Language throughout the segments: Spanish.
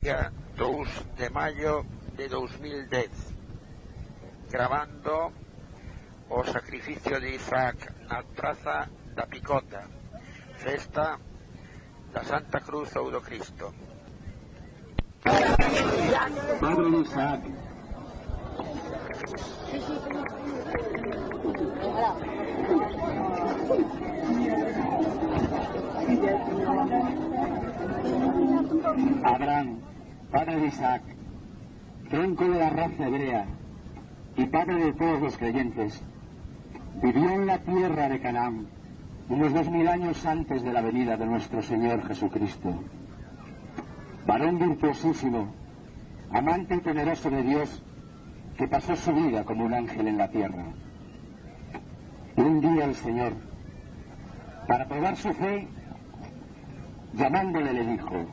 Día 2 de maio de 2010, gravando o sacrificio de Isaac na praza da Picota, festa da Santa Cruz ou do Cristo. Padre de Isaac, Abraham, padre de Isaac, tronco de la raza hebrea y padre de todos los creyentes, vivió en la tierra de Canaán unos 2000 años antes de la venida de nuestro Señor Jesucristo. Varón virtuosísimo, amante y temeroso de Dios, que pasó su vida como un ángel en la tierra. Un día el Señor, para probar su fe, llamándole le dijo: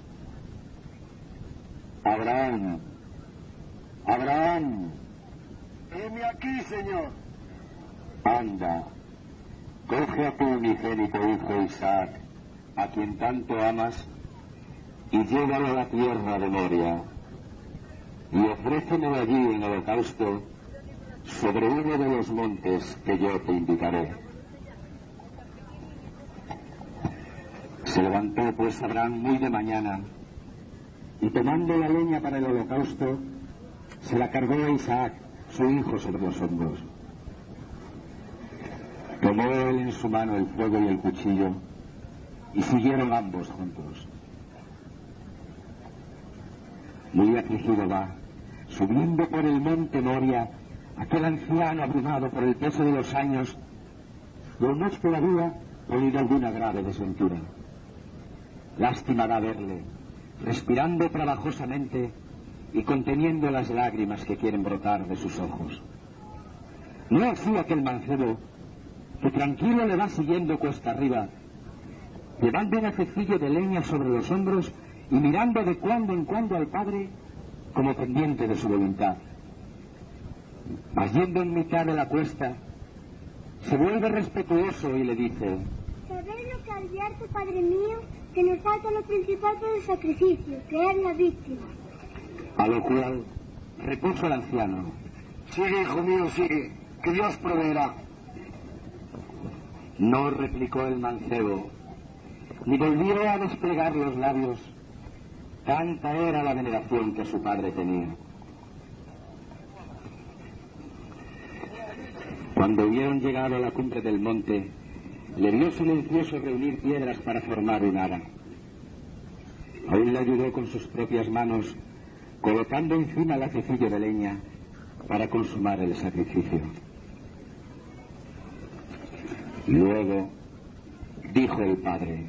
Abraham, Abraham. Heme aquí, Señor. Anda, coge a tu unigénito hijo Isaac, a quien tanto amas, y llévalo a la tierra de Moria, y ofrécemelo allí en holocausto sobre uno de los montes que yo te indicaré. Se levantó pues Abraham muy de mañana, y tomando la leña para el holocausto, se la cargó a Isaac, su hijo, sobre los hombros. Tomó él en su mano el fuego y el cuchillo, y siguieron ambos juntos. Muy afligido va, subiendo por el monte Moria, aquel anciano abrumado por el peso de los años, no más todavía oído alguna grave desventura. Lástima da verle, respirando trabajosamente y conteniendo las lágrimas que quieren brotar de sus ojos. No así aquel mancebo, que tranquilo le va siguiendo cuesta arriba, llevando un hacecillo de leña sobre los hombros y mirando de cuando en cuando al padre como pendiente de su voluntad. Mas yendo en mitad de la cuesta, se vuelve respetuoso y le dice: ¿Sabéis lo que advierte, padre mío? Que nos falta lo principal del sacrificio, que es la víctima. A lo cual repuso el anciano: Sigue, hijo mío, sigue, que Dios proveerá. No replicó el mancebo, ni volvió a desplegar los labios, tanta era la veneración que su padre tenía. Cuando hubieron llegado a la cumbre del monte, le vio silencioso reunir piedras para formar un ara. Aún le ayudó con sus propias manos, colocando encima el hacecillo de leña para consumar el sacrificio. Luego dijo el padre: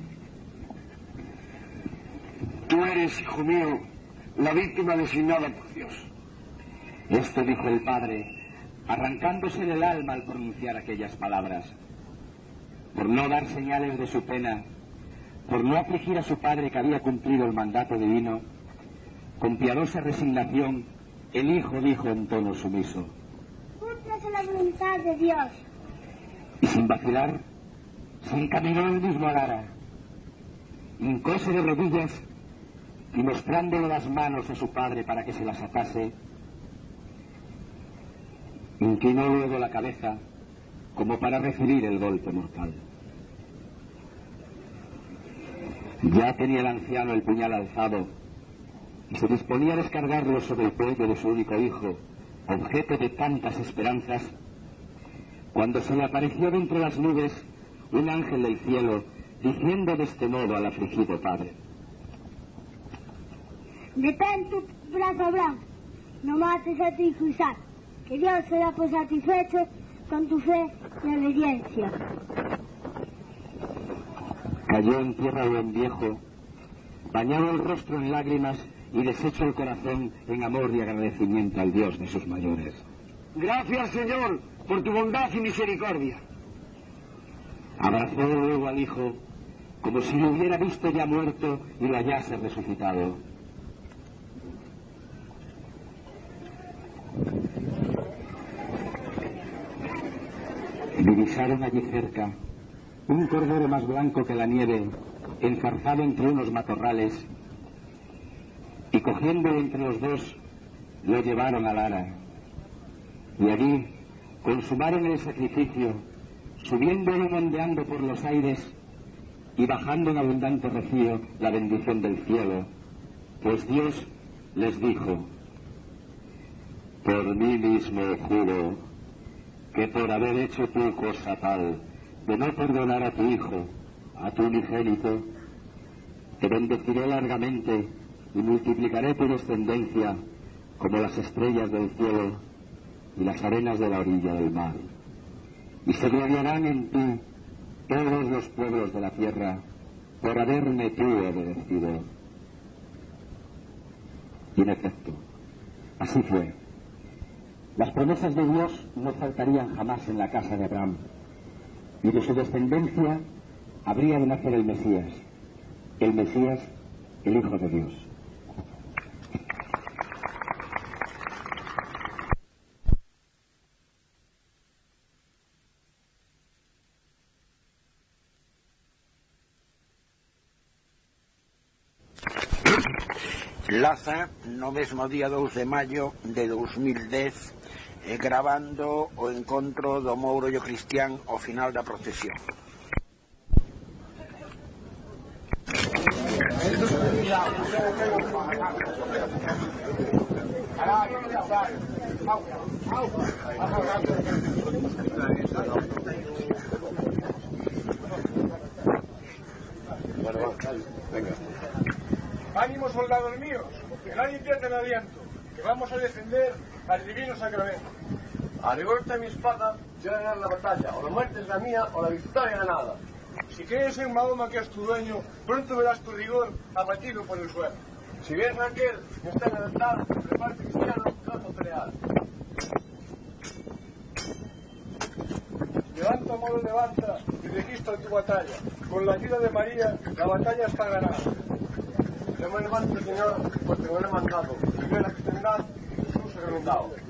Tú eres, hijo mío, la víctima designada por Dios. Esto dijo el padre, arrancándose del alma al pronunciar aquellas palabras. Por no dar señales de su pena, por no afligir a su padre que había cumplido el mandato divino, con piadosa resignación, el hijo dijo en tono sumiso: Cúmplase la voluntad de Dios. Y sin vacilar, se encaminó él mismo al ara, hincóse de rodillas y mostrándole las manos a su padre para que se las atase, inclinó luego la cabeza como para recibir el golpe mortal. Ya tenía el anciano el puñal alzado y se disponía a descargarlo sobre el cuello de su único hijo, objeto de tantas esperanzas, cuando se le apareció de entre las nubes un ángel del cielo, diciendo de este modo al afligido padre: Detén tu brazo, Abraham. No mates a tu hijo Isaac, que Dios será por satisfecho con tu fe y obediencia. Cayó en tierra el buen viejo, bañado el rostro en lágrimas y deshecho el corazón en amor y agradecimiento al Dios de sus mayores. Gracias, Señor, por tu bondad y misericordia. Abrazó luego al hijo como si lo hubiera visto ya muerto y lo hallase resucitado. Divisaron allí cerca un cordero más blanco que la nieve, enzarzado entre unos matorrales, y cogiéndolo entre los dos, lo llevaron al Ara. Y allí consumaron el sacrificio, subiéndolo ondeando por los aires y bajando en abundante rocío la bendición del cielo, pues Dios les dijo: por mí mismo juro que por haber hecho tu cosa tal de no perdonar a tu hijo, a tu unigénito, te bendeciré largamente y multiplicaré tu descendencia como las estrellas del cielo y las arenas de la orilla del mar. Y se gloriarán en ti todos los pueblos de la tierra por haberme tú obedecido. Y en efecto, así fue. Las promesas de Dios no faltarían jamás en la casa de Abraham, y de su descendencia habría de nacer el Mesías, el Hijo de Dios. Laza, no mesmo día 2 de maio de 2010, grabando o encontro do Mouro e o Cristián ao final da procesión. Ánimo, soldados míos, que nadie pierda el aliento, que vamos a defender al divino sacramento. A rigor esta mi espada, yo ganar la batalla, o la muerte es la mía, o la victoria ganada. Si crees en Mahoma, que es tu dueño, pronto verás tu rigor abatido por el suelo. Si bien Raquel que está en el altar, prepárate cristiano, vamos a pelear. Levanta, Moro, levanta y registra tu batalla. Con la ayuda de María, la batalla está ganada. Yo me levanto, Señor, porque me lo he mandado. Y ve la cristiandad, Jesús recomendado.